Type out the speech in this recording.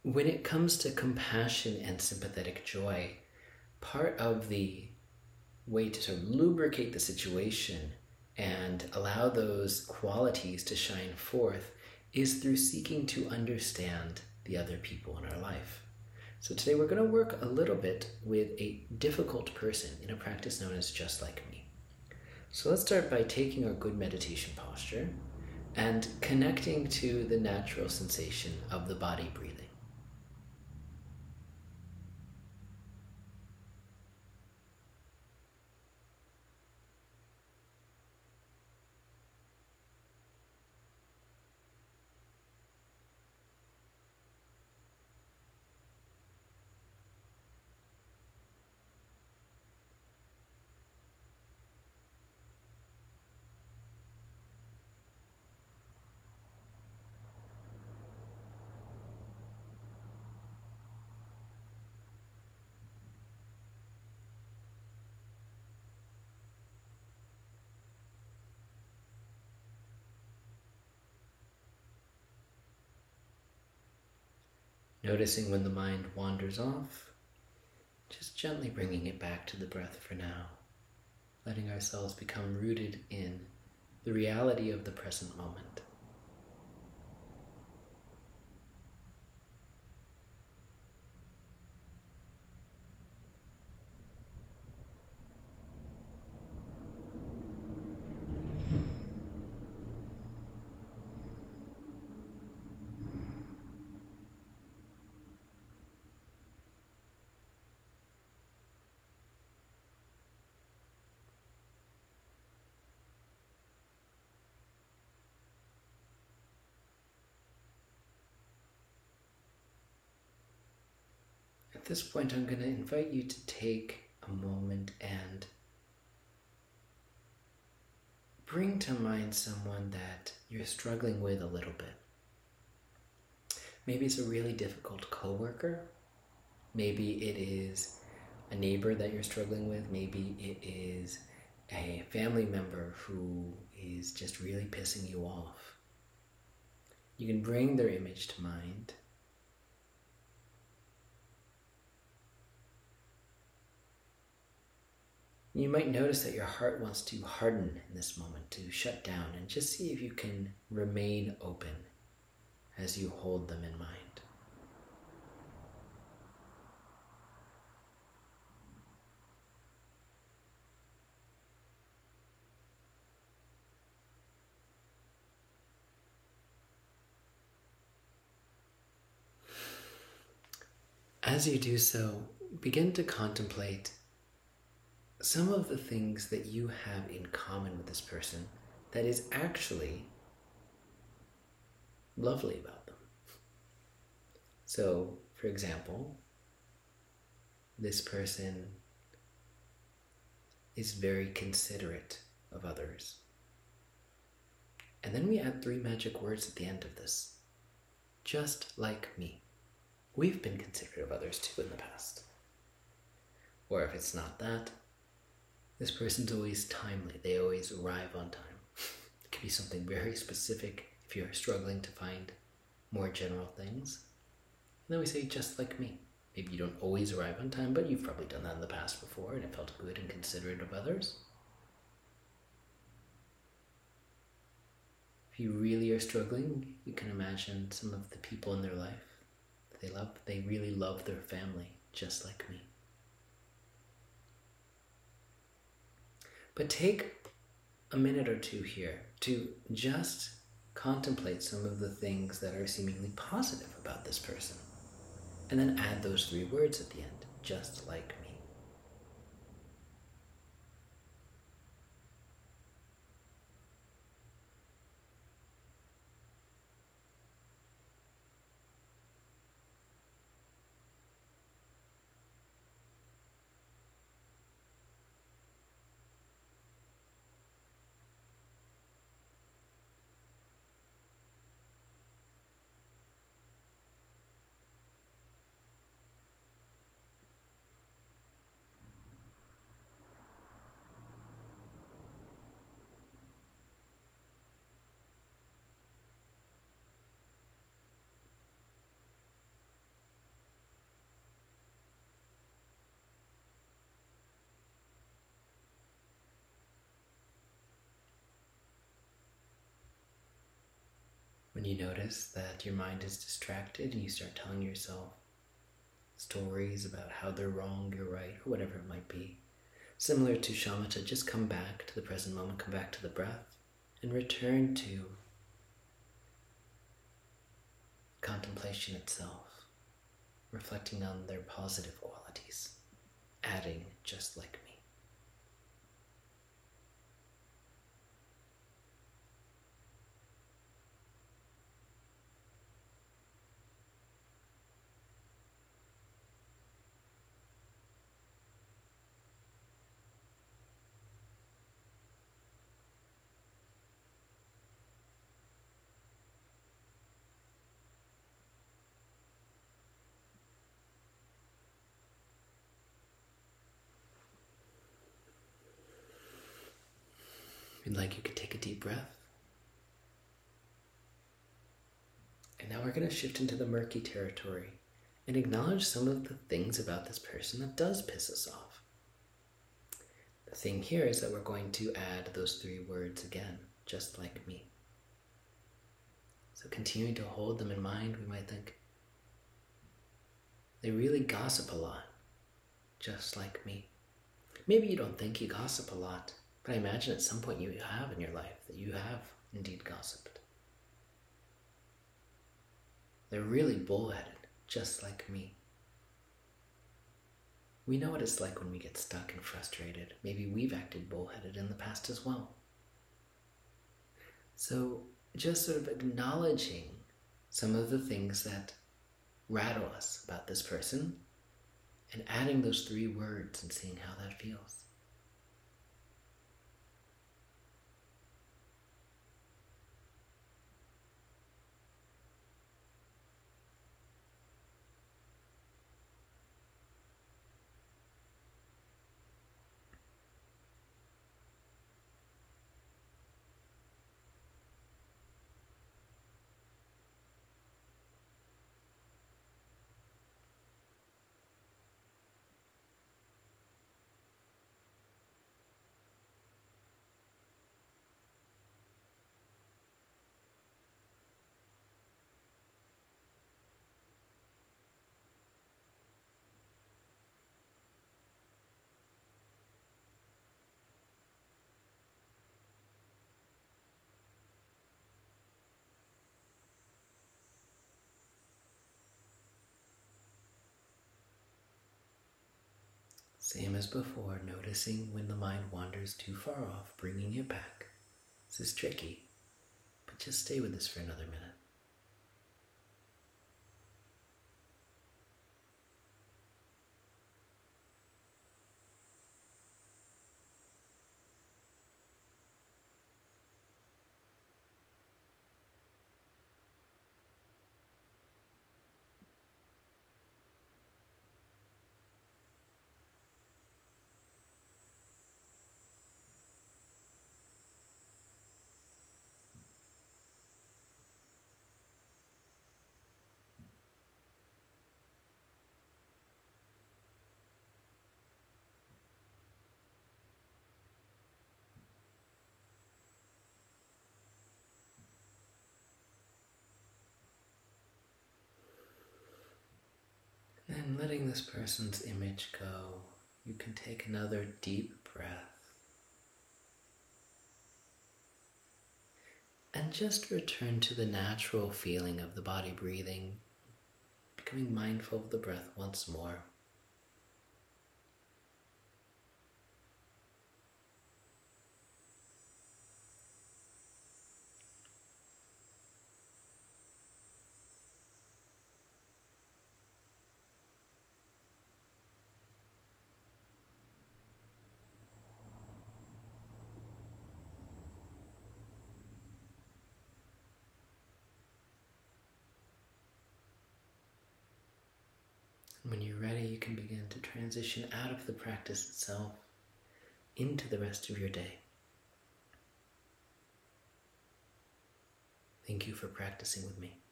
when it comes to compassion and sympathetic joy, part of the way to sort of lubricate the situation and allow those qualities to shine forth is through seeking to understand the other people in our life. So today we're going to work a little bit with a difficult person in a practice known as Just Like Me. So let's start by taking our good meditation posture and connecting to the natural sensation of the body breathing. Noticing when the mind wanders off, just gently bringing it back to the breath for now, letting ourselves become rooted in the reality of the present moment. At this point, I'm going to invite you to take a moment and bring to mind someone that you're struggling with a little bit. Maybe it's a really difficult coworker. Maybe it is a neighbor that you're struggling with. Maybe it is a family member who is just really pissing you off. You can bring their image to mind. You might notice that your heart wants to harden in this moment, to shut down, and just see if you can remain open as you hold them in mind. As you do so, begin to contemplate some of the things that you have in common with this person that is actually lovely about them. So, for example, this person is very considerate of others. And then we add 3 magic words at the end of this. Just like me. We've been considerate of others too in the past. Or if it's not that, this person's always timely. They always arrive on time. It could be something very specific if you're struggling to find more general things. And then we say, just like me. Maybe you don't always arrive on time, but you've probably done that in the past before and it felt good and considerate of others. If you really are struggling, you can imagine some of the people in their life they really love their family, just like me. But take a minute or two here to just contemplate some of the things that are seemingly positive about this person. And then add those 3 words at the end, just like me. When you notice that your mind is distracted and you start telling yourself stories about how they're wrong, you're right, or whatever it might be, similar to shamatha, just come back to the present moment, come back to the breath, and return to contemplation itself, reflecting on their positive qualities, adding just like me. If you'd like, you could take a deep breath. And now we're going to shift into the murky territory and acknowledge some of the things about this person that does piss us off. The thing here is that we're going to add those 3 words again, just like me. So continuing to hold them in mind, we might think, they really gossip a lot, just like me. Maybe you don't think you gossip a lot, but I imagine at some point you have in your life that you have indeed gossiped. They're really bullheaded, just like me. We know what it's like when we get stuck and frustrated. Maybe we've acted bullheaded in the past as well. So just sort of acknowledging some of the things that rattle us about this person and adding those 3 words and seeing how that feels. Same as before, noticing when the mind wanders too far off, bringing it back. This is tricky, but just stay with this for another minute. And letting this person's image go, you can take another deep breath and just return to the natural feeling of the body breathing, becoming mindful of the breath once more. When you're ready, you can begin to transition out of the practice itself into the rest of your day. Thank you for practicing with me.